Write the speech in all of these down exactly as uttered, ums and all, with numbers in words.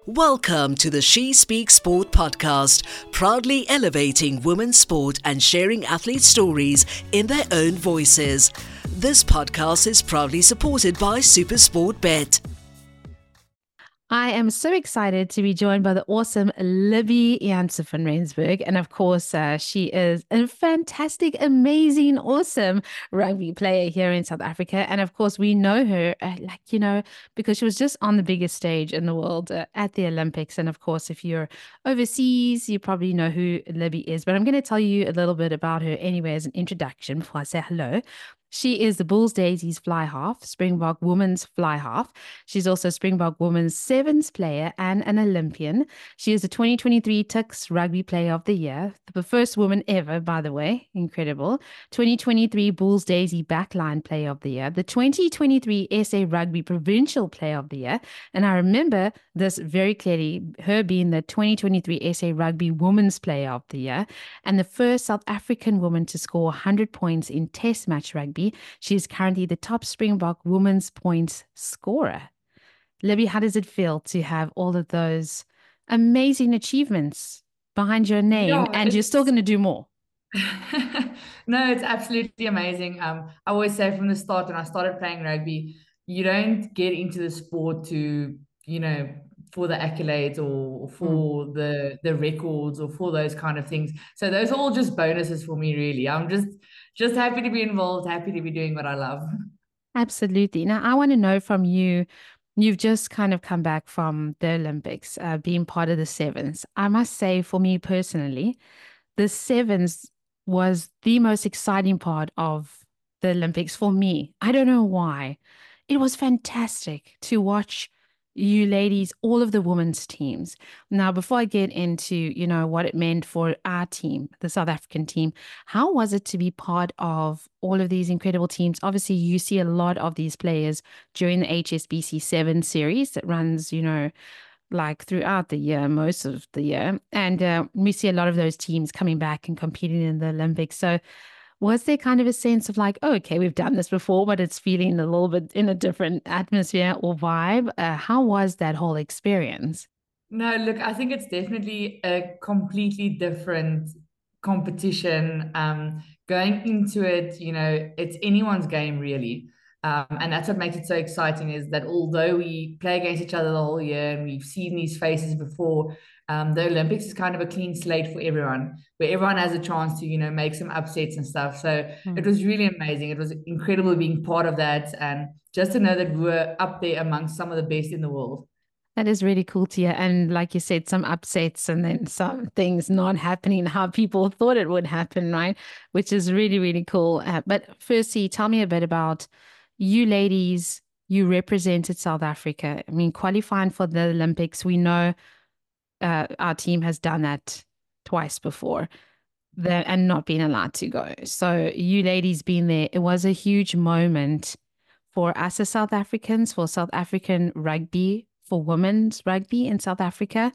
Welcome to the She Speaks Sport podcast, proudly elevating women's sport and sharing athlete stories in their own voices. This podcast is proudly supported by SuperSport Bet. I am so excited to be joined by the awesome Libby Janssen van Rensburg. And of course, uh, she is a fantastic, amazing, awesome rugby player here in South Africa. And of course, we know her, uh, like, you know, because she was just on the biggest stage in the world uh, at the Olympics. And of course, if you're overseas, you probably know who Libby is. But I'm going to tell you a little bit about her anyway as an introduction before I say hello. She is the Bulls Daisies fly half, Springbok women's fly half. She's also Springbok women's sevens player and an Olympian. She is the twenty twenty-three Tuks Rugby Player of the Year, the first woman ever, by the way, incredible. twenty twenty-three Bulls Daisy Backline Player of the Year, the twenty twenty-three S A Rugby Provincial Player of the Year, and I remember this very clearly, her being the twenty twenty-three S A Rugby Women's Player of the Year, and the first South African woman to score one hundred points in Test match rugby. She is currently the top Springbok women's points scorer. Libby, how does it feel to have all of those amazing achievements behind your name, Yeah, and you're still going to do more? No, it's absolutely amazing. Um, I always say from the start when I started playing rugby, you don't get into the sport to, you know, for the accolades or for mm. the the records or for those kind of things. So those are all just bonuses for me, really. I'm just just happy to be involved, happy to be doing what I love. Absolutely. Now, I want to know from you, you've just kind of come back from the Olympics, uh, being part of the sevens. I must say, for me personally, the sevens was the most exciting part of the Olympics for me. I don't know why. It was fantastic to watch you ladies, all of the women's teams. Now, before I get into, you know, what it meant for our team, the South African team, how was it to be part of all of these incredible teams? Obviously, you see a lot of these players during the H S B C seven series that runs, you know, like throughout the year, most of the year. And uh, we see a lot of those teams coming back and competing in the Olympics. So was there kind of a sense of like, oh, okay, we've done this before, but it's feeling a little bit in a different atmosphere or vibe? Uh, how was that whole experience? No, look, I think it's definitely a completely different competition. Um, going into it, you know, it's anyone's game, really. Um, and that's what makes it so exciting is that although we play against each other the whole year and we've seen these faces before, um, the Olympics is kind of a clean slate for everyone, where everyone has a chance to, you know, make some upsets and stuff. So mm. it was really amazing. It was incredible being part of that and just to know that we were up there amongst some of the best in the world. That is really cool to hear. And like you said, some upsets and then some things not happening how people thought it would happen, right? Which is really, really cool. Uh, but firstly, tell me a bit about you ladies. You represented South Africa. I mean, qualifying for the Olympics, we know uh, our team has done that twice before the, and not been allowed to go. So you ladies being there, it was a huge moment for us as South Africans, for South African rugby, for women's rugby in South Africa.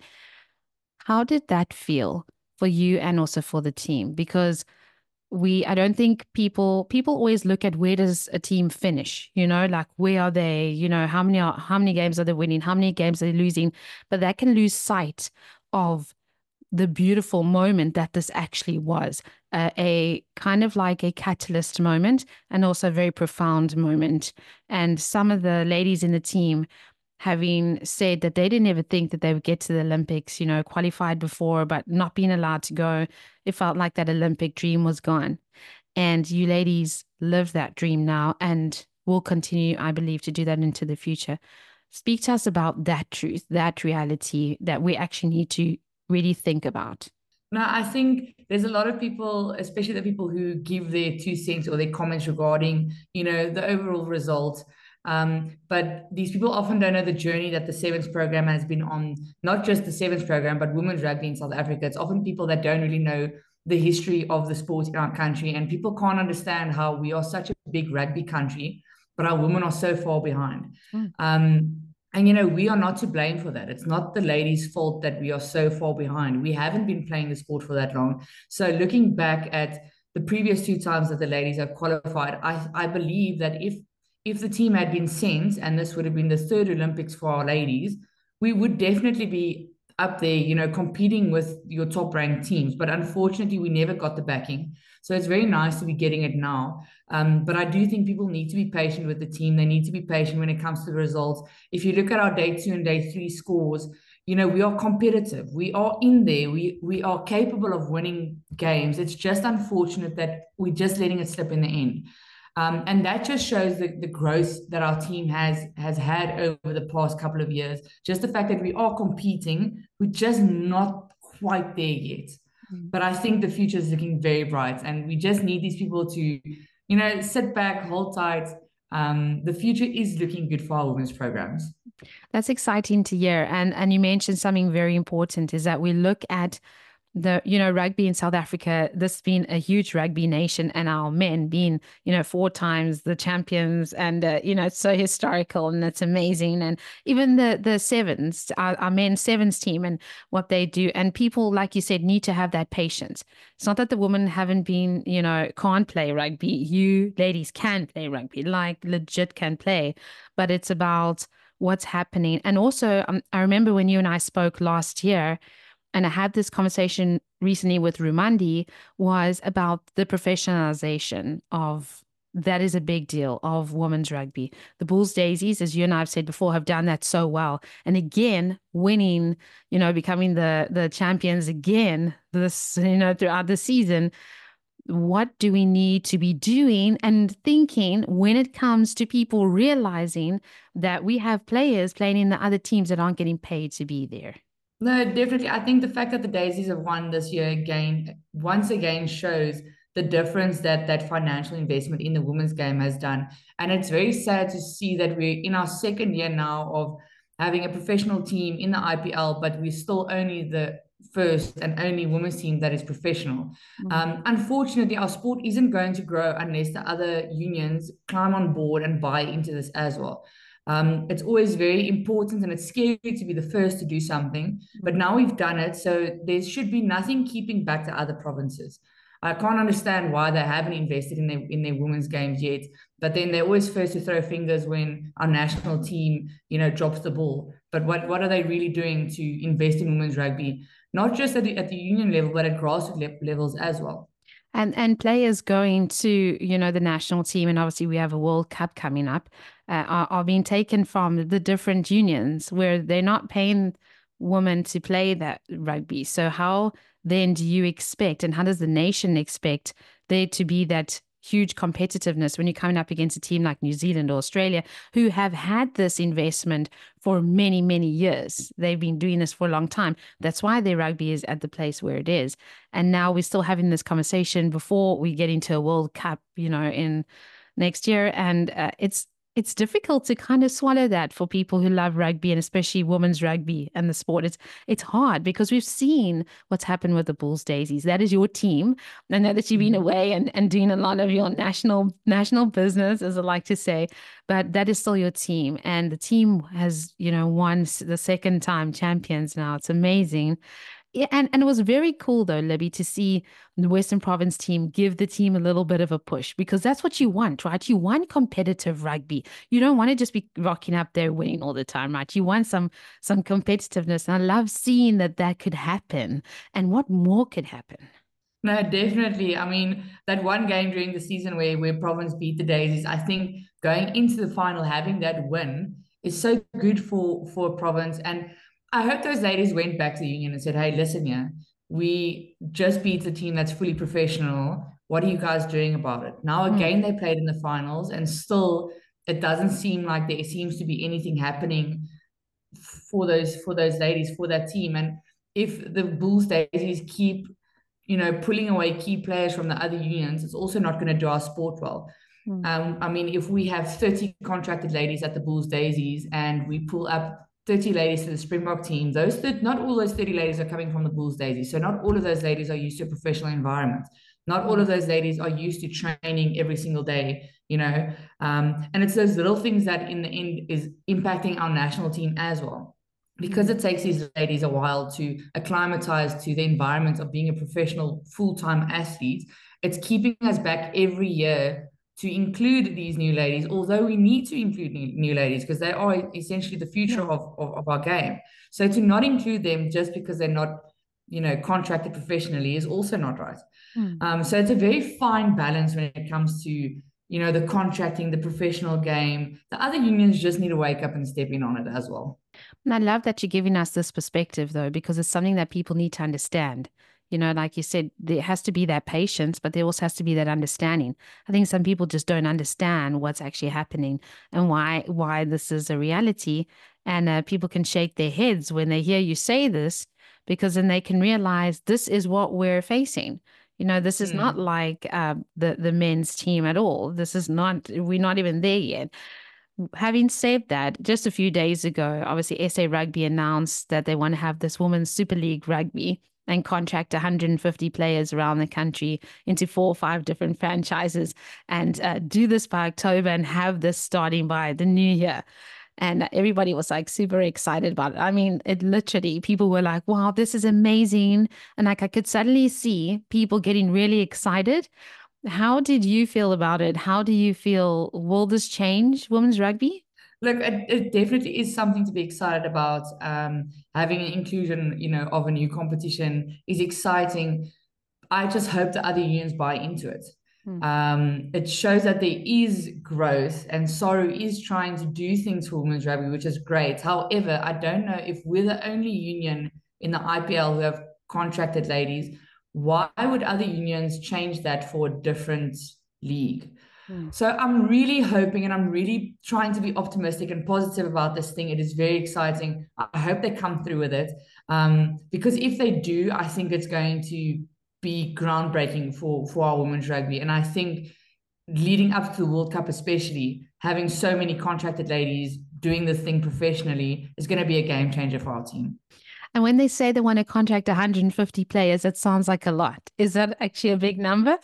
How did that feel for you and also for the team? Because we, I don't think people, people always look at where does a team finish, you know, like where are they, you know, how many, are, how many games are they winning? How many games are they losing? But that can lose sight of the beautiful moment that this actually was, uh, a kind of like a catalyst moment and also a very profound moment. And some of the ladies in the team having said that they didn't ever think that they would get to the Olympics, you know, qualified before, but not being allowed to go. It felt like that Olympic dream was gone. And you ladies live that dream now and will continue, I believe, to do that into the future. Speak to us about that truth, that reality that we actually need to really think about. No, I think there's a lot of people, especially the people who give their two cents or their comments regarding, you know, the overall result. Um, but these people often don't know the journey that the Sevens program has been on, not just the Sevens program, but women's rugby in South Africa. It's often people that don't really know the history of the sport in our country, and people can't understand how we are such a big rugby country, but our women are so far behind. Mm. Um, and, you know, we are not to blame for that. It's not the ladies' fault that we are so far behind. We haven't been playing the sport for that long. So looking back at the previous two times that the ladies have qualified, I, I believe that if if the team had been sent, and this would have been the third Olympics for our ladies, we would definitely be up there, you know, competing with your top ranked teams. But unfortunately, we never got the backing. So it's very nice to be getting it now. Um, but I do think people need to be patient with the team. They need to be patient when it comes to the results. If you look at our day two and day three scores, you know, we are competitive. We are in there. We we are capable of winning games. It's just unfortunate that we're just letting it slip in the end. Um, and that just shows the, the growth that our team has has had over the past couple of years. Just the fact that we are competing, we're just not quite there yet. Mm. But I think the future is looking very bright, and we just need these people to, you know, sit back, hold tight. Um, the future is looking good for our women's programs. That's exciting to hear. And and you mentioned something very important, is that we look at the, you know, rugby in South Africa, this has been a huge rugby nation, and our men being, you know, four times the champions, and, uh, you know, it's so historical and it's amazing. And even the, the sevens, our, our men's sevens team and what they do. And people, like you said, need to have that patience. It's not that the women haven't been, you know, can't play rugby. You ladies can play rugby, like legit can play, but it's about what's happening. And also, um, I remember when you and I spoke last year, and I had this conversation recently with Rumandi, was about the professionalization of, that is a big deal, of women's rugby. The Bulls Daisies, as you and I have said before, have done that so well. And again, winning, you know, becoming the, the champions again, this, you know, throughout the season. What do we need to be doing and thinking when it comes to people realizing that we have players playing in the other teams that aren't getting paid to be there? No, definitely. I think the fact that the Daisies have won this year again, once again, shows the difference that that financial investment in the women's game has done. And it's very sad to see that we're in our second year now of having a professional team in the I P L, but we're still only the first and only women's team that is professional. Mm-hmm. Um, unfortunately, our sport isn't going to grow unless the other unions climb on board and buy into this as well. Um, it's always very important, and it's scary to be the first to do something, but now we've done it, so there should be nothing keeping back the other provinces. I can't understand why they haven't invested in their in their women's games yet, but then they're always first to throw fingers when our national team, you know, drops the ball. But what, what are they really doing to invest in women's rugby? Not just at the, at the union level, but at grassroots le- levels as well. And and players going to, you know, the national team, and obviously we have a World Cup coming up, uh, are, are being taken from the different unions where they're not paying women to play that rugby. So how then do you expect, and how does the nation expect there to be that huge competitiveness when you're coming up against a team like New Zealand or Australia, who have had this investment for many, many years? They've been doing this for a long time. That's why their rugby is at the place where it is. And now we're still having this conversation before we get into a World Cup, you know, in next year. And uh, it's it's difficult to kind of swallow that for people who love rugby, and especially women's rugby and the sport. It's it's hard because we've seen what's happened with the Bulls Daisies. That is your team. I know that you've been away and, and doing a lot of your national national business, as I like to say, but that is still your team. And the team has, you know, won the second time champions now. It's amazing. Yeah, and, and it was very cool, though, Libby, to see the Western Province team give the team a little bit of a push, because that's what you want, right? You want competitive rugby. You don't want to just be rocking up there winning all the time, right? You want some some competitiveness. And I love seeing that that could happen. And what more could happen? No, definitely. I mean, that one game during the season where, where Province beat the Daisies, I think going into the final, having that win is so good for, for Province. And I hope those ladies went back to the union and said, hey, listen here, we just beat a team that's fully professional. What are you guys doing about it? Now, again, they played in the finals, and still it doesn't seem like there seems to be anything happening for those for those ladies, for that team. And if the Bulls Daisies keep, you know, pulling away key players from the other unions, it's also not going to do our sport well. Mm. Um, I mean, if we have thirty contracted ladies at the Bulls Daisies and we pull up thirty ladies to the Springbok team, those th- not all those thirty ladies are coming from the Bulls Daisies. So not all of those ladies are used to a professional environment. Not all of those ladies are used to training every single day, you know. Um, and it's those little things that in the end is impacting our national team as well. Because it takes these ladies a while to acclimatize to the environment of being a professional full-time athlete, it's keeping us back every year to include these new ladies, although we need to include new, new ladies because they are essentially the future Yeah. of, of, of our game. So to not include them just because they're not, you know, contracted professionally is also not right. Mm. Um, so it's a very fine balance when it comes to, you know, the contracting, the professional game. The other unions just need to wake up and step in on it as well. And I love that you're giving us this perspective, though, because it's something that people need to understand. You know, like you said, there has to be that patience, but there also has to be that understanding. I think some people just don't understand what's actually happening and why why this is a reality. And uh, people can shake their heads when they hear you say this, because then they can realize this is what we're facing. You know, this is not Mm. like uh, the the men's team at all. This is not. We're not even there yet. Having said that, just a few days ago, obviously S A Rugby announced that they want to have this Women's Super League Rugby and contract one hundred fifty players around the country into four or five different franchises and uh, do this by October and have this starting by the new year. And everybody was like super excited about it. I mean, it literally, people were like, wow, this is amazing. And like I could suddenly see people getting really excited. How did you feel about it? How do you feel? Will this change women's rugby? Look, it, it definitely is something to be excited about. Um, having an inclusion, you know, of a new competition is exciting. I just hope the other unions buy into it. Mm. Um, it shows that there is growth and Saru is trying to do things for women's rugby, which is great. However, I don't know if we're the only union in the I P L who have contracted ladies. Why would other unions change that for a different league? Mm. So I'm really hoping and I'm really trying to be optimistic and positive about this thing. It is very exciting. I hope they come through with it. Um, because if they do, I think it's going to be groundbreaking for, for our women's rugby. And I think leading up to the World Cup, especially, having so many contracted ladies doing this thing professionally is going to be a game changer for our team. And when they say they want to contract one hundred fifty players, it sounds like a lot. Is that actually a big number?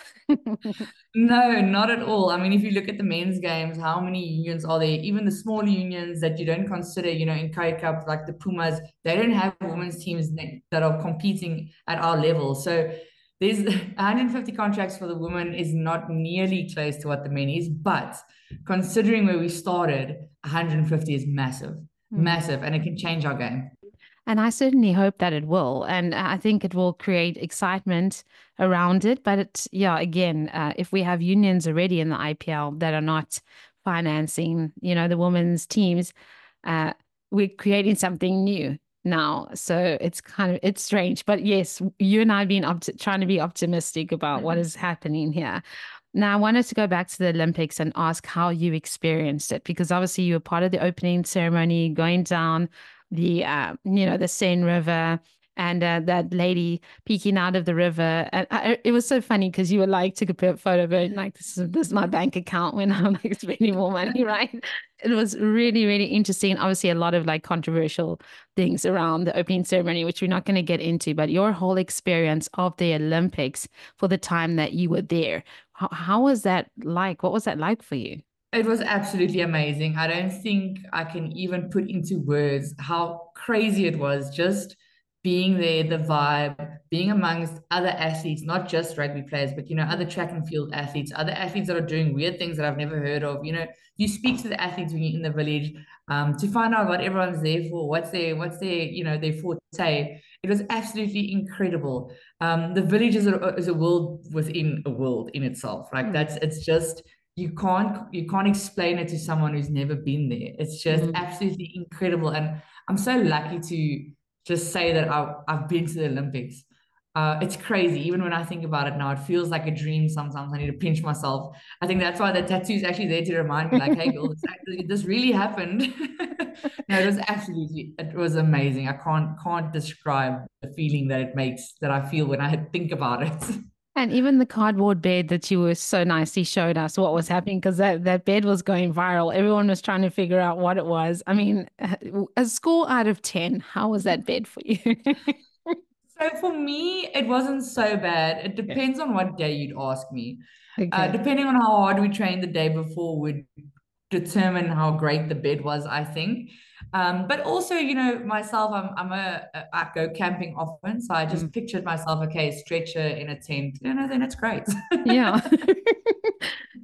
No, not at all. I mean, if you look at the men's games, how many unions are there? Even the smaller unions that you don't consider, you know, in Currie Cup, like the Pumas, they don't have women's teams that are competing at our level. So there's one hundred fifty contracts for the women is not nearly close to what the men is. But considering where we started, one hundred fifty is massive, Mm. massive, and it can change our game. And I certainly hope that it will. And I think it will create excitement around it. But it's, yeah, again, uh, if we have unions already in the I P L that are not financing, you know, the women's teams, uh, we're creating something new now. So it's kind of, it's strange. But yes, you and I have been opt- trying to be optimistic about what is happening here. Now, I wanted to go back to the Olympics and ask how you experienced it, because obviously you were part of the opening ceremony, going down the uh, you know the Seine River, and uh, that lady peeking out of the river. And I, it was so funny because you were like, took a photo of it, and like, this is this is my bank account when I'm like spending more money, right? It was really, really interesting. Obviously, a lot of like controversial things around the opening ceremony, which we're not going to get into, but your whole experience of the Olympics for the time that you were there, how, how was that like? What was that like for you? It was absolutely amazing. I don't think I can even put into words how crazy it was just being there, the vibe, being amongst other athletes, not just rugby players, but, you know, other track and field athletes, other athletes that are doing weird things that I've never heard of. You know, you speak to the athletes when you're in the village um, to find out what everyone's there for, what's their, what's their, you know, their forte. It was absolutely incredible. Um, the village is a, is a world within a world in itself. Like that's, it's just, you can't you can't explain it to someone who's never been there. It's just Mm. absolutely incredible, and I'm so lucky to just say that I've, I've been to the Olympics. Uh, it's crazy. Even when I think about it now, it feels like a dream sometimes. I need to pinch myself. I think that's why the tattoo is actually there to remind me, like, hey, girl, this, actually, this really happened. No, it was absolutely, it was amazing. I can't can't describe the feeling that it makes, that I feel when I think about it. And even the cardboard bed that you were so nicely showed us what was happening, because that, that bed was going viral. Everyone was trying to figure out what it was. I mean, a score out of ten, how was that bed for you? So for me, it wasn't so bad. It Yeah. depends on what day you'd ask me. Uh, Okay. depending on how hard we trained the day before would determine how great the bed was, I think. Um, but also, you know, myself, I'm I'm a, a I go camping often, so I just Mm. pictured myself, okay, stretcher in a tent, you know, then it's great. Yeah.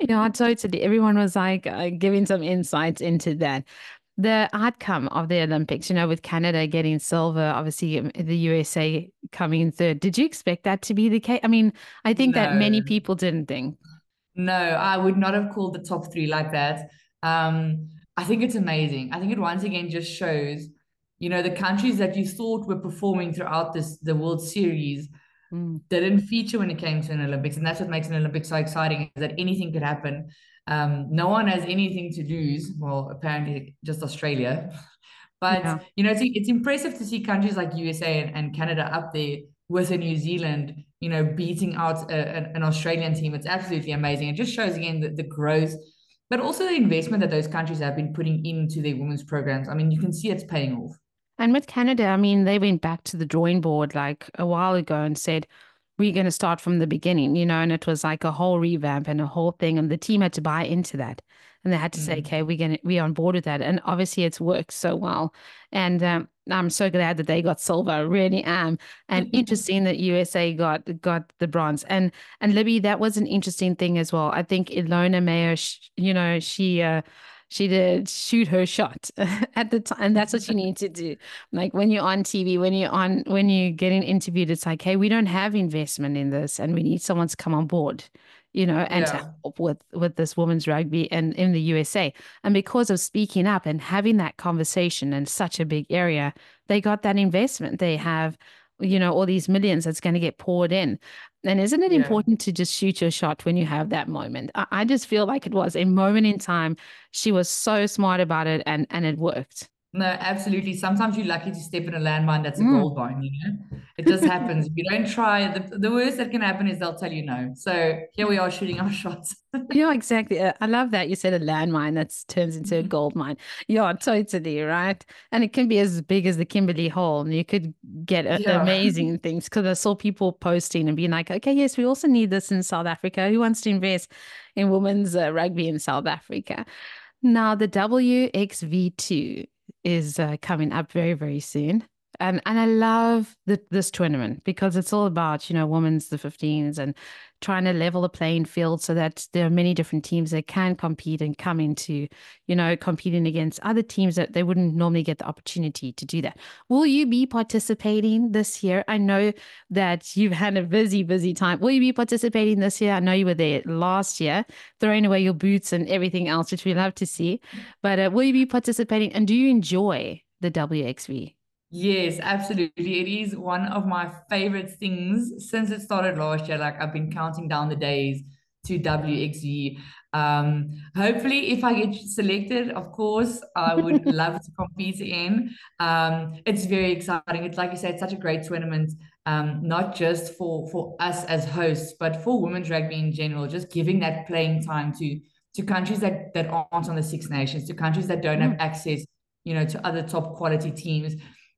Yeah, totally. Everyone was like uh, giving some insights into that. The outcome of the Olympics, you know, with Canada getting silver, obviously um, the U S A coming in third. Did you expect that to be the case? I mean, I think that many No, people didn't think. no, I would not have called the top three like that. Um, I think it's amazing. I think it once again just shows, you know, the countries that you thought were performing throughout this the World Series Mm. didn't feature when it came to an Olympics, and that's what makes an Olympics so exciting, is that anything could happen. Um, no one has anything to lose. Well, apparently just Australia. Yeah. But you know, it's, it's impressive to see countries like U S A and, and Canada up there with a New Zealand, you know, beating out a, an, an Australian team. It's absolutely amazing. It just shows again the, the growth, but also the investment that those countries have been putting into their women's programs. I mean, you can see it's paying off. And with Canada, I mean, they went back to the drawing board like a while ago and said, we're going to start from the beginning, you know, and it was like a whole revamp and a whole thing. And the team had to buy into that. And they had to say, Mm. okay, we're going to, we're on board with that. And obviously it's worked so well. And um, I'm so glad that they got silver. I really am. And interesting that U S A got got the bronze. And and Libby, that was an interesting thing as well. I think Ilona Mayer, sh- you know, she uh, she did shoot her shot at the time, and that's what you need to do. Like when you're on T V, when you're on, when you're getting interviewed, it's like, hey, we don't have investment in this, and we need someone to come on board, you know, and to Yeah. help with with this women's rugby and in the U S A. And because of speaking up and having that conversation in such a big area, they got that investment. They have, you know, all these millions that's going to get poured in. And isn't it Yeah. important to just shoot your shot when you have that moment? I, I just feel like it was a moment in time. She was so smart about it, and and it worked. No, absolutely. Sometimes you're lucky to step in a landmine that's a Mm. gold mine, you know? It just happens. If you don't try, the, the worst that can happen is they'll tell you no. So here we are shooting our shots. Yeah, exactly. Uh, I love that you said a landmine that turns into a gold mine. Yeah, totally, right? And it can be as big as the Kimberley Hole, and you could get uh, Yeah. amazing things. Because I saw people posting and being like, "Okay, yes, we also need this in South Africa. Who wants to invest in women's uh, rugby in South Africa?" Now, the W X V two is uh, coming up very, very soon. And and I love the, this tournament because it's all about, you know, women's the fifteens and trying to level the playing field so that there are many different teams that can compete and come into, you know, competing against other teams that they wouldn't normally get the opportunity to do that. Will you be participating this year? I know that you've had a busy, busy time. Will you be participating this year? I know you were there last year, throwing away your boots and everything else, which we love to see. But uh, will you be participating? And do you enjoy the W X V? Yes, absolutely. It is one of my favorite things since it started last year. Like I've been counting down the days to W X V. Um, hopefully, if I get selected, of course, I would love to compete in. Um, it's very exciting. It's like you said, it's such a great tournament, um, not just for for us as hosts, but for women's rugby in general. Just giving that playing time to to countries that that aren't on the Six Nations, to countries that don't have Mm. access, you know, to other top quality teams.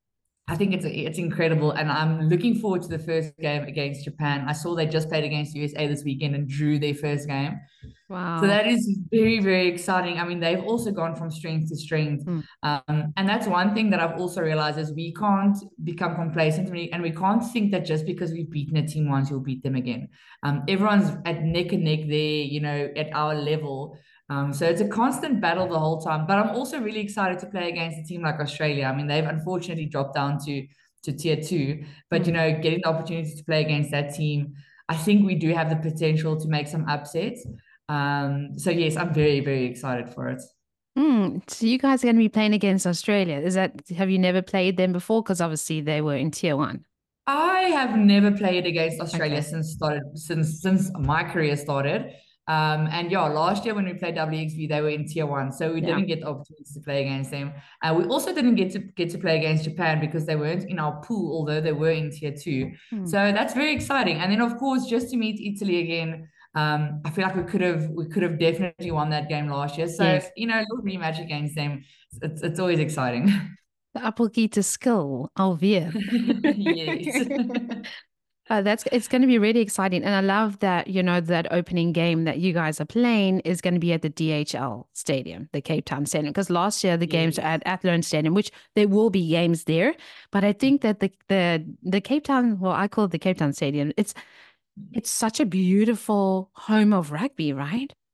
I think it's it's incredible, and I'm looking forward to the first game against Japan. I saw they just played against U S A this weekend and drew their first game, so Wow. that is very very exciting. I mean, they've also gone from strength to strength, Mm. um, and that's one thing that I've also realized is we can't become complacent, and we, and we can't think that just because we've beaten a team once, you'll beat them again. Um, everyone's at neck and neck there, you know, at our level. Um, so it's a constant battle the whole time. But I'm also really excited to play against a team like Australia. I mean, they've unfortunately dropped down to to tier two, but you Mm. know, getting the opportunity to play against that team, I think we do have the potential to make some upsets. Um, so yes, I'm very, very excited for it. Mm. So you guys are going to be playing against Australia. Is that, have you never played them before? Because obviously they were in tier one. I have never played against Australia Okay. since started since since my career started. Um, and yeah, last year when we played W X V, they were in tier one, so we Yeah. didn't get the opportunity to play against them. And we also didn't get to get to play against Japan because they weren't in our pool, although they were in tier two. Mm. So that's very exciting. And then of course, just to meet Italy again, um, I feel like we could have we could have definitely won that game last year. So Yes. you know, a little rematch against them, it's it's always exciting. The Appelgieter skill, alweer. Yes. Uh, that's it's going to be really exciting, and I love that you know that opening game that you guys are playing is going to be at the D H L Stadium, the Cape Town Stadium, because last year the games were Yes. at Athlone Stadium, which there will be games there, but I think that the the the Cape Town, well, I call it the Cape Town Stadium. It's it's such a beautiful home of rugby, right?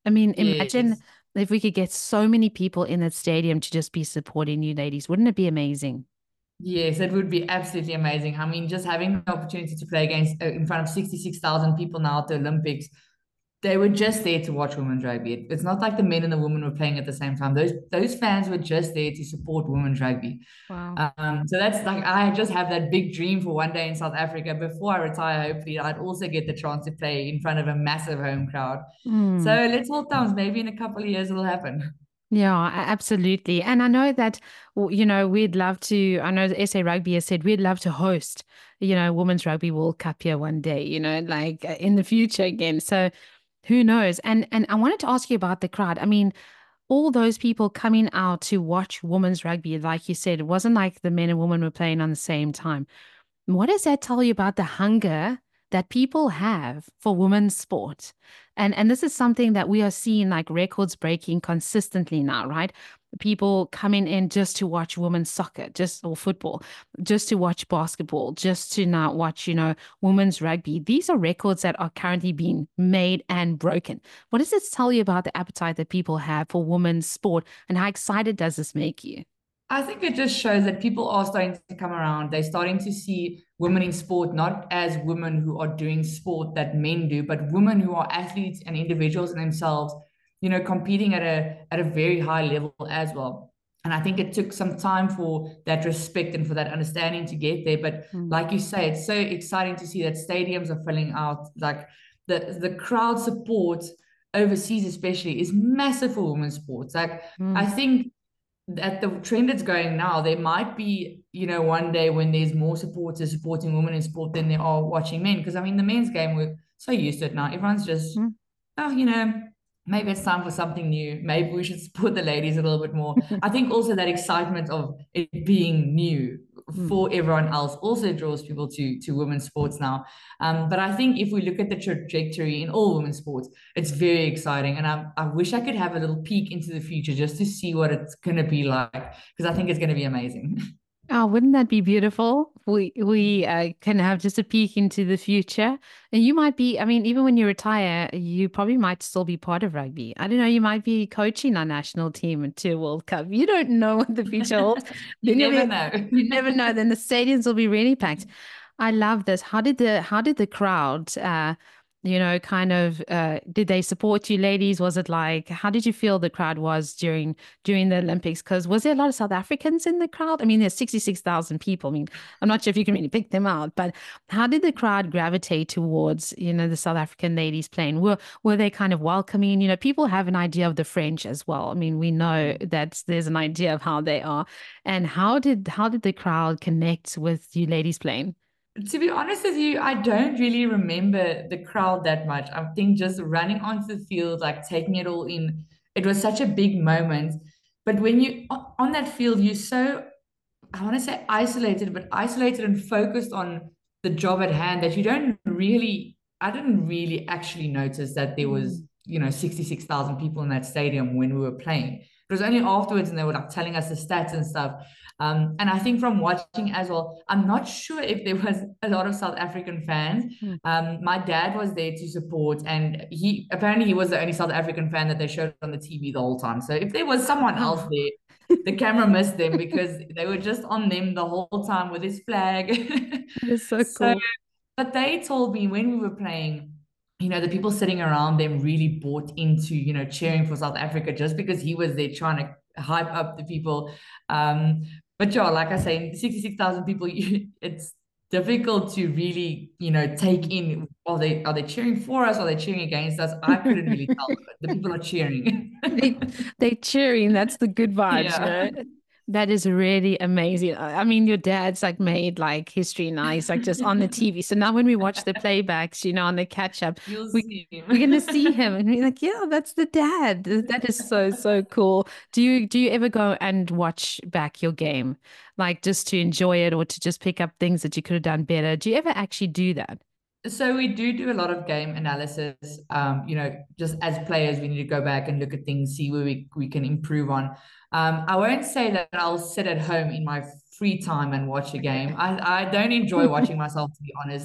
I mean, imagine Yes. if we could get so many people in that stadium to just be supporting you ladies. Wouldn't it be amazing? Yes, it would be absolutely amazing. I mean, just having the opportunity to play against uh, in front of sixty-six thousand people now at the Olympics, they were just there to watch women's rugby. It's not like the men and the women were playing at the same time. Those those fans were just there to support women's rugby. Wow. Um, so that's like I just have that big dream for one day in South Africa. Before I retire, hopefully, I'd also get the chance to play in front of a massive home crowd. So Mm. let's hold thumbs. Maybe in a couple of years it'll happen. Yeah, a- absolutely. And I know that, w- you know, we'd love to, I know the S A Rugby has said we'd love to host, you know, Women's Rugby World Cup here one day, you know, like uh, in the future again. So who knows? And and I wanted to ask you about the crowd. I mean, all those people coming out to watch women's rugby, like you said, it wasn't like the men and women were playing on the same time. What does that tell you about the hunger that people have for women's sport? And and this is something that we are seeing like records breaking consistently now, right? People coming in just to watch women's soccer, just or football, just to watch basketball, just to now watch, you know, women's rugby. These are records that are currently being made and broken. What does this tell you about the appetite that people have for women's sport, and how excited does this make you? I think it just shows that people are starting to come around. They're starting to see women in sport not as women who are doing sport that men do, but women who are athletes and individuals in themselves, you know, competing at a at a very high level as well. And I think it took some time for that respect and for that understanding to get there. But Mm, like you say, it's so exciting to see that stadiums are filling out. Like the the crowd support overseas, especially, is massive for women's sports. Like I mm, think at the trend it's going now, there might be, you know, one day when there's more supporters supporting women in sport than there are watching men. Because I mean, the men's game, we're so used to it now. Everyone's just, mm. oh, you know, maybe it's time for something new. Maybe we should support the ladies a little bit more. I think also that excitement of it being new Mm. for everyone else also draws people to to women's sports now. Um, but I think if we look at the trajectory in all women's sports, it's very exciting. And I, I wish I could have a little peek into the future just to see what it's going to be like, because I think it's going to be amazing. Oh, wouldn't that be beautiful? We we uh, can have just a peek into the future. And you might be, I mean, even when you retire, you probably might still be part of rugby. I don't know, you might be coaching our national team to World Cup. You don't know what the future holds. You Then you'll never be, know. you never know. Then the stadiums will be really packed. I love this. How did the how did the crowd uh you know, kind of uh did they support you ladies? Was it like how did you feel the crowd was during during the Olympics? Because was there a lot of South Africans in the crowd? I mean, there's sixty-six thousand people. I mean, I'm not sure if you can really pick them out, but how did the crowd gravitate towards, you know, the South African ladies playing? Were were they kind of welcoming? You know, people have an idea of the French as well. I mean, we know that there's an idea of how they are. And how did how did the crowd connect with you ladies playing? To be honest with you, I don't really remember the crowd that much. I think just running onto the field, like taking it all in, it was such a big moment. But when you on that field, you're so, I want to say isolated, but isolated and focused on the job at hand that you don't really, I didn't really actually notice that there was, Mm. you know, sixty-six thousand people in that stadium when we were playing. It was only afterwards and they were like telling us the stats and stuff. Um, and I think from watching as well, I'm not sure if there was a lot of South African fans. Mm. Um, my dad was there to support, and he apparently he was the only South African fan that they showed on the T V the whole time. So if there was someone else Oh, there, the camera missed them because they were just on them the whole time with his flag. that is so So, cool. but they told me when we were playing, you know, the people sitting around them really bought into, you know, cheering for South Africa just because he was there trying to hype up the people. Um, but yeah, like I say, sixty-six thousand people, you, it's difficult to really, you know, take in. Are they are they cheering for us? Are they cheering against us? I couldn't really tell. The people are cheering. They they cheering. That's the good vibes, you Yeah. know. That is really amazing. I I mean, your dad's like made like history now. He's like just on the T V. So now when we watch the playbacks, you know, on the catch up, You'll we see we're him. gonna see him and we're like, yeah, that's the dad. That is so, so cool. Do you do you ever go and watch back your game? Like just to enjoy it or to just pick up things that you could have done better? Do you ever actually do that? So we do do a lot of game analysis. Um, you know, just as players, we need to go back and look at things, see where we, we can improve on. Um, I won't say that I'll sit at home in my free time and watch a game. I, I don't enjoy watching myself, to be honest.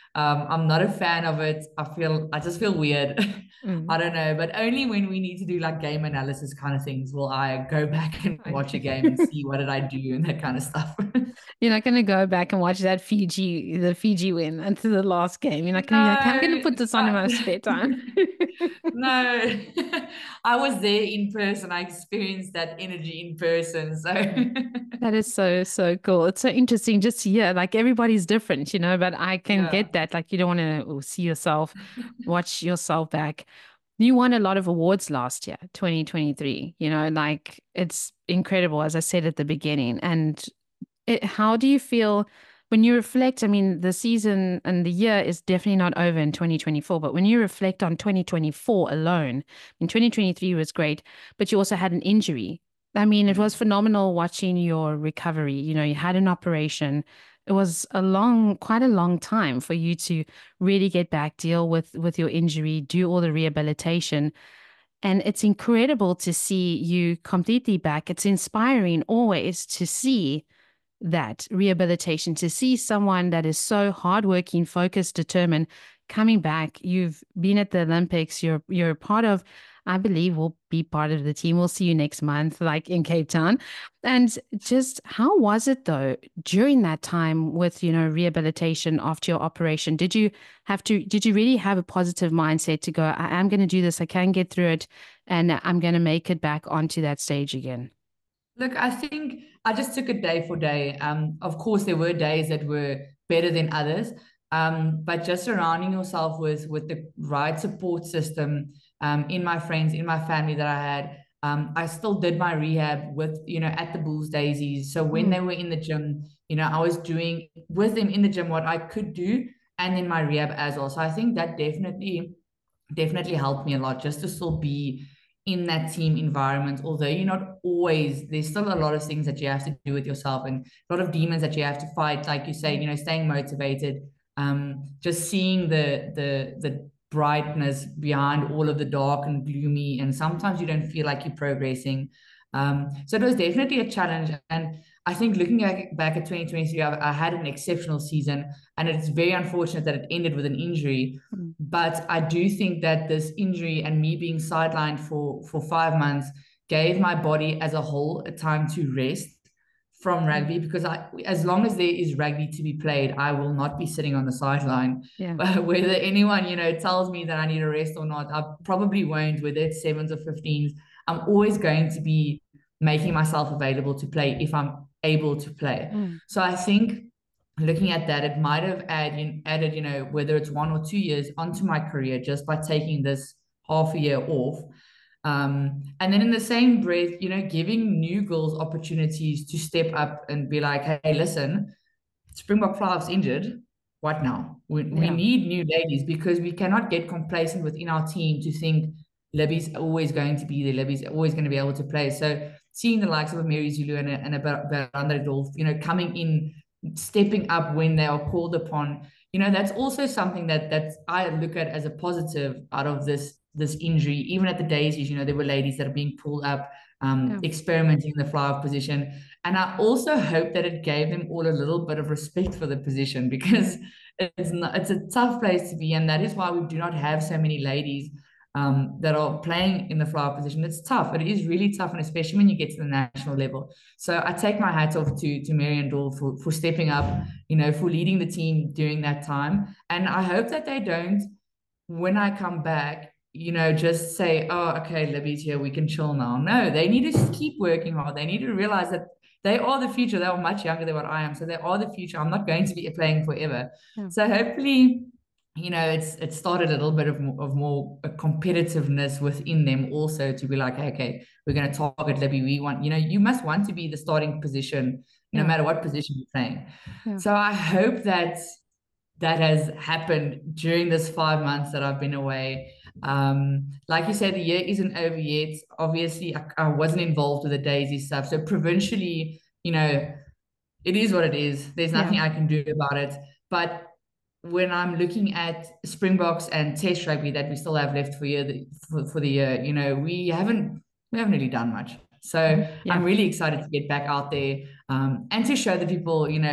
Um, I'm not a fan of it. I feel I just feel weird. Mm. I don't know, but only when we need to do like game analysis kind of things will I go back and watch a Okay. game and see what did I do and that kind of stuff. You're not going to go back and watch that Fiji, the Fiji win until the last game. You're not going to be like, I'm going to No, put this on in my spare time. no. I was there in person. I experienced that energy in person. So That is so, so cool. It's so interesting just to hear, like everybody's different, you know, but I can yeah. get that. Like you don't want to see yourself, watch yourself back. You won a lot of awards last year, twenty twenty-three, you know, like it's incredible, as I said at the beginning. And it, how do you feel when you reflect? I mean, the season and the year is definitely not over in twenty twenty-four, but when you reflect on twenty twenty-four alone, I mean, twenty twenty-three was great, but you also had an injury. I mean, it was phenomenal watching your recovery. You know, you had an operation. It was a long, quite a long time for you to really get back, deal with with your injury, do all the rehabilitation. And it's incredible to see you completely back. It's inspiring always to see that rehabilitation, to see someone that is so hardworking, focused, determined, coming back. You've been at the Olympics. You're you're part of, I believe, will be part of the team. We'll see you next month, like in Cape Town. And just how was it though during that time with, you know, rehabilitation after your operation? Did you have to, did you really have a positive mindset to go, I am going to do this, I can get through it, and I'm going to make it back onto that stage again? Look, I think I just took it day for day. Um, of course, there were days that were better than others, um, but just surrounding yourself with with the right support system, um, in my friends, in my family that I had. Um, I still did my rehab with, you know, at the Bulls Daisies. So when Mm. they were in the gym, you know, I was doing with them in the gym what I could do, and in my rehab as well. So I think that definitely, definitely helped me a lot just to still be in that team environment. Although you're not always, there's still a lot of things that you have to do with yourself and a lot of demons that you have to fight. Like you say, you know, staying motivated, um, just seeing the the the brightness behind all of the dark and gloomy. And sometimes you don't feel like you're progressing. Um, so it was definitely a challenge. And I think looking back, back at twenty twenty-three, I, I had an exceptional season, and it's very unfortunate that it ended with an injury. Mm. But I do think that this injury and me being sidelined for for five months gave my body as a whole a time to rest from rugby, because I, as long as there is rugby to be played, I will not be sitting on the sideline. Yeah. Whether anyone, you know, tells me that I need a rest or not, I probably won't, whether it's sevens or fifteens. I'm always going to be making myself available to play if I'm able to play. Mm. So I think looking at that, it might have added, added, you know, whether it's one or two years onto my career just by taking this half a year off. Um, and then in the same breath, you know, giving new girls opportunities to step up and be like, hey, listen, Springbok Fly's injured. What now? We, we Yeah. need new ladies, because we cannot get complacent within our team to think Libby's always going to be there. Libby's always going to be able to play. So seeing the likes of a Mary Zulu and a, and a Beranda Dolph, you know, coming in, stepping up when they are called upon, you know, that's also something that that I look at as a positive out of this this injury. Even at the Daisies, you know, there were ladies that are being pulled up, um, Yeah. experimenting in the fly-off position. And I also hope that it gave them all a little bit of respect for the position, because it's not, it's a tough place to be, and that is why we do not have so many ladies um, that are playing in the fly-off position. It's tough. It is really tough, and especially when you get to the national level. So I take my hat off to to Marian Dahl for for stepping up, you know, for leading the team during that time. And I hope that they don't, when I come back, you know, just say, oh, okay, Libby's here, we can chill now. No, they need to keep working hard. They need to realize that they are the future. They are much younger than what I am. So they are the future. I'm not going to be playing forever. Yeah. So hopefully, you know, it's it started a little bit of more, of more competitiveness within them also, to be like, okay, we're going to target Libby. We want, you know, you must want to be the starting position, no Yeah. matter what position you're playing. Yeah. So I hope that that has happened during this five months that I've been away. Um, like you said, the year isn't over yet. Obviously, I, I wasn't involved with the Daisy stuff. So provincially, you know, it is what it is. There's nothing Yeah. I can do about it. But when I'm looking at Springboks and Test rugby that we still have left for year for, for the year, you know, we haven't we haven't really done much. So Yeah. I'm really excited to get back out there, um, and to show the people, you know,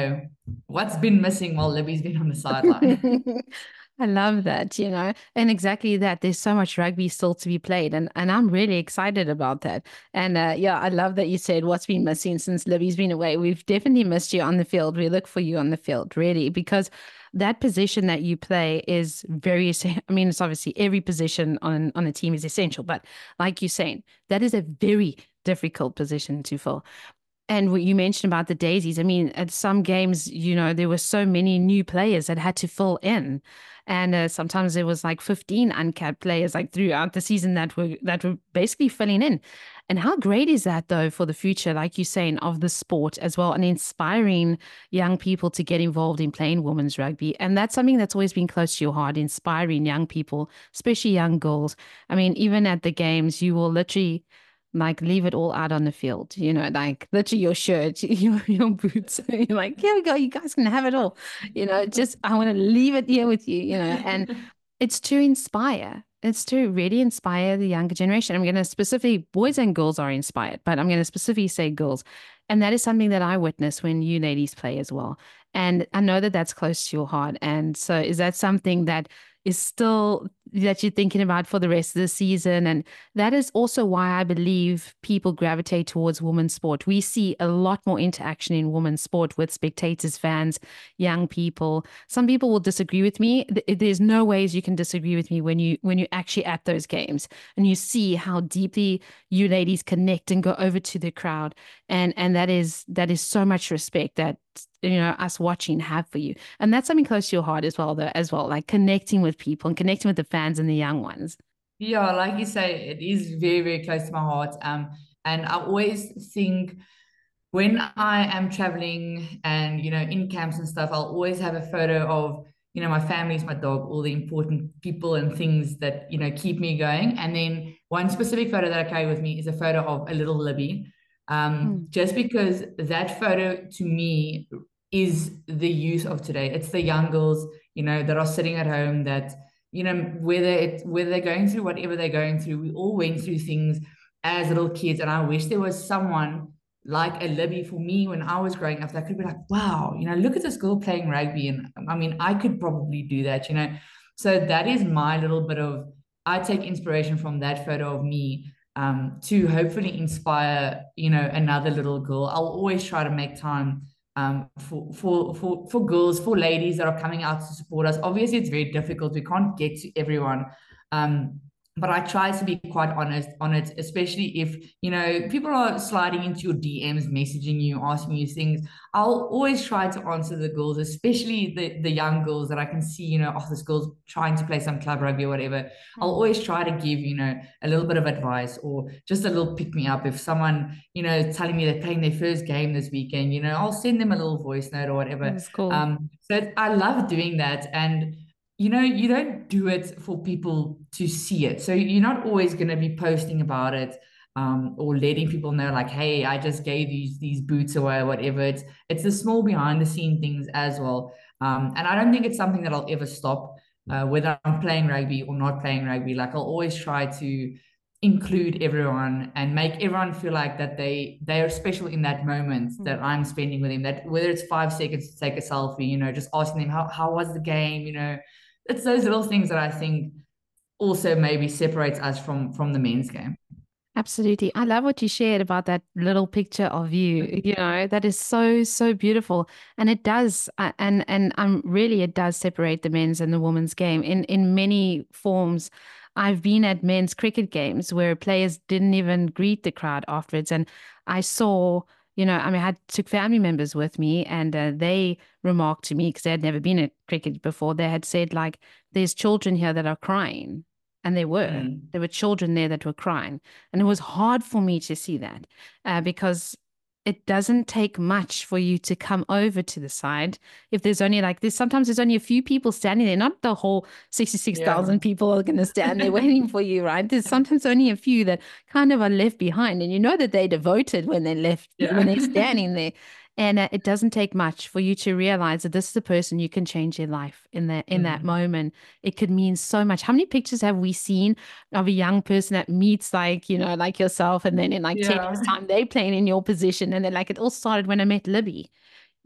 what's been missing while Libby's been on the sideline. I love that, you know, and exactly that. There's so much rugby still to be played, and and I'm really excited about that. And uh, yeah, I love that you said what's been missing since Libby's been away. We've definitely missed you on the field. We look for you on the field, really, because that position that you play is very. essen- I mean, it's obviously every position on on a team is essential, but like you're saying, that is a very difficult position to fill. And what you mentioned about the daisies, I mean, at some games, you know, there were so many new players that had to fill in. And uh, sometimes there was like fifteen uncapped players like throughout the season that were that were basically filling in. And how great is that though for the future, like you're saying, of the sport as well, and inspiring young people to get involved in playing women's rugby. And that's something that's always been close to your heart, inspiring young people, especially young girls. I mean, even at the games, you will literally like leave it all out on the field, you know, like literally your shirt, your your boots. You're like, here we go, you guys can have it all. You know, just I want to leave it here with you, you know, and it's to inspire. It's to really inspire the younger generation. I'm going to specifically, boys and girls are inspired, but I'm going to specifically say girls. And that is something that I witness when you ladies play as well. And I know that that's close to your heart. And so is that something that is still that you're thinking about for the rest of the season? And that is also why I believe people gravitate towards women's sport. We see a lot more interaction in women's sport with spectators, fans, young people. Some people will disagree with me. There's no ways you can disagree with me when you when you're actually at those games and you see how deeply you ladies connect and go over to the crowd. And and that is that is so much respect that you know us watching have for you. And that's something close to your heart as well, though, as well, like connecting with people and connecting with the fans and the young ones. Yeah, like you say, it is very, very close to my heart. Um, and I always think when I am traveling and, you know, in camps and stuff, I'll always have a photo of, you know, my family's my dog, all the important people and things that, you know, keep me going. And then one specific photo that I carry with me is a photo of a little Libby. Um, Mm. just because that photo to me is the youth of today. It's the young girls, you know, that are sitting at home that, you know, whether it's whether they're going through whatever they're going through, we all went through things as little kids. And I wish there was someone like a Libby for me when I was growing up that could be like, wow, you know, look at this girl playing rugby. And I mean, I could probably do that, you know. So that is my little bit of, I take inspiration from that photo of me um, to hopefully inspire, you know, another little girl. I'll always try to make time um, for, for, for, for girls, for ladies that are coming out to support us. Obviously, it's very difficult. We can't get to everyone. Um, but I try to be quite honest on it, especially if, you know, people are sliding into your D Ms, messaging you, asking you things. I'll always try to answer the girls, especially the, the young girls that I can see, you know, oh, this girl's trying to play some club rugby or whatever. I'll always try to give, you know, a little bit of advice or just a little pick me up. If someone, you know, is telling me they're playing their first game this weekend, you know, I'll send them a little voice note or whatever. That's cool. Um, so I love doing that. And you know, you don't do it for people to see it. So you're not always going to be posting about it um, or letting people know, like, hey, I just gave these these boots away or whatever. It's it's the small behind the scene things as well. Um, and I don't think it's something that I'll ever stop, uh, whether I'm playing rugby or not playing rugby. Like I'll always try to include everyone and make everyone feel like that they they are special in that moment that I'm spending with them. That whether it's five seconds to take a selfie, you know, just asking them how how was the game, you know, it's those little things that I think also maybe separates us from from the men's game. Absolutely. I love what you shared about that little picture of you. You know, that is so, so beautiful. And it does, uh, and and um, really, it does separate the men's and the women's game in in many forms. I've been at men's cricket games where players didn't even greet the crowd afterwards, and I saw, you know, I mean, I had took family members with me, and uh, they remarked to me because they had never been at cricket before. They had said like, "There's children here that are crying." And there were. Mm. There were children there that were crying. And it was hard for me to see that uh, because it doesn't take much for you to come over to the side. If there's only like this, sometimes there's only a few people standing there, not the whole sixty-six thousand Yeah. people are going to stand there waiting for you, right? There's sometimes only a few that kind of are left behind. And you know that they're devoted when they're left, Yeah. when they're standing there. And uh, it doesn't take much for you to realize that this is the person you can change their life in that in that Mm. moment. It could mean so much. How many pictures have we seen of a young person that meets like, you know, like yourself, and then in like ten Yeah. years time they playing in your position, and then like it all started when I met Libby.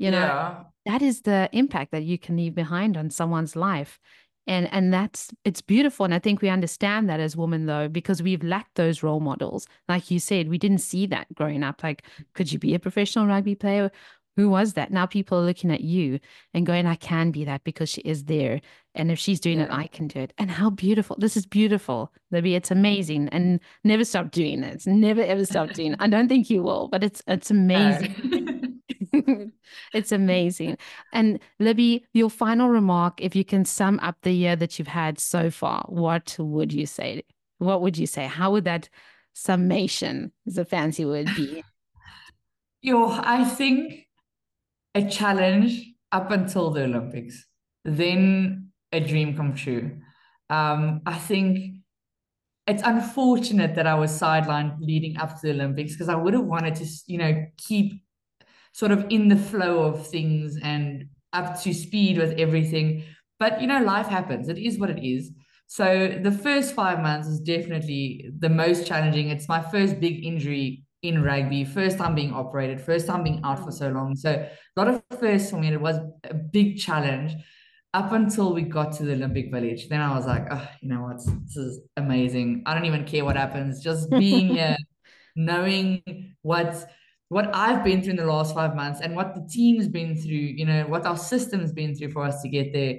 You know, Yeah. that is the impact that you can leave behind on someone's life. And and that's it's beautiful. And I think we understand that as women, though, because we've lacked those role models. Like you said, we didn't see that growing up. Like, could you be a professional rugby player? Who was that? Now people are looking at you and going, I can be that because she is there. And if she's doing Yeah. it, I can do it. And how beautiful. This is beautiful, Libby. It's amazing. And never stop doing it. Never, ever stop doing it. I don't think you will, but it's it's amazing. No. It's amazing. And Libby, your final remark, if you can sum up the year that you've had so far, what would you say? What would you say? How would that summation, is a fancy word, be? Yo, I think a challenge up until the Olympics, then a dream come true. Um, I think it's unfortunate that I was sidelined leading up to the Olympics because I would have wanted to, you know, keep sort of in the flow of things and up to speed with everything. But, you know, life happens. It is what it is. So the first five months is definitely the most challenging. It's my first big injury in rugby, first time being operated, first time being out for so long. So a lot of firsts for me, and it was a big challenge up until we got to the Olympic Village. Then I was like, oh, you know what? This is amazing. I don't even care what happens. Just being here, knowing what what I've been through in the last five months and what the team's been through, you know, what our system's been through for us to get there.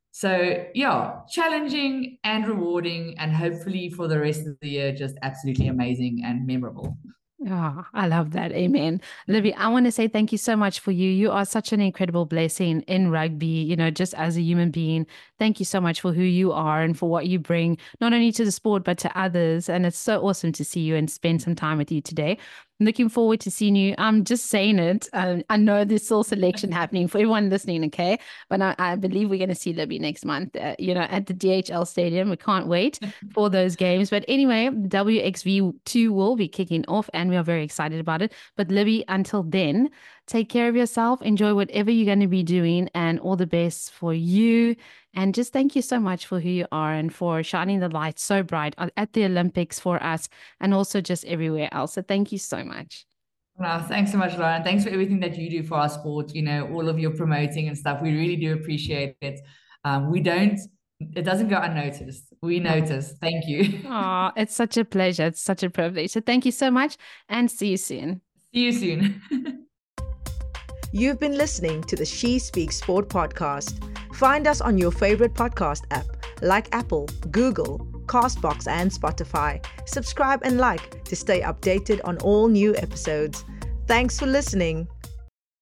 So yeah, challenging and rewarding, and hopefully for the rest of the year, just absolutely amazing and memorable. Oh, I love that. Amen. Libby, I want to say thank you so much for you. You are such an incredible blessing in rugby, you know, just as a human being. Thank you so much for who you are and for what you bring, not only to the sport, but to others. And it's so awesome to see you and spend some time with you today. Looking forward to seeing you. I'm just saying it. Um, I know there's still selection happening for everyone listening, okay? But I, I believe we're going to see Libby next month, uh, you know, at the D H L Stadium. We can't wait for those games. But anyway, W X V two will be kicking off, and we are very excited about it. But Libby, until then, take care of yourself. Enjoy whatever you're going to be doing, and all the best for you. And just thank you so much for who you are and for shining the light so bright at the Olympics for us and also just everywhere else. So thank you so much. Well, thanks so much, Lauren. Thanks for everything that you do for our sport, you know, all of your promoting and stuff. We really do appreciate it. Um, we don't, it doesn't go unnoticed. We notice. Thank you. Oh, it's such a pleasure. It's such a privilege. So thank you so much and see you soon. See you soon. You've been listening to the She Speaks Sport podcast. Find us on your favorite podcast app like Apple, Google, Castbox, and Spotify. Subscribe and like to stay updated on all new episodes. Thanks for listening.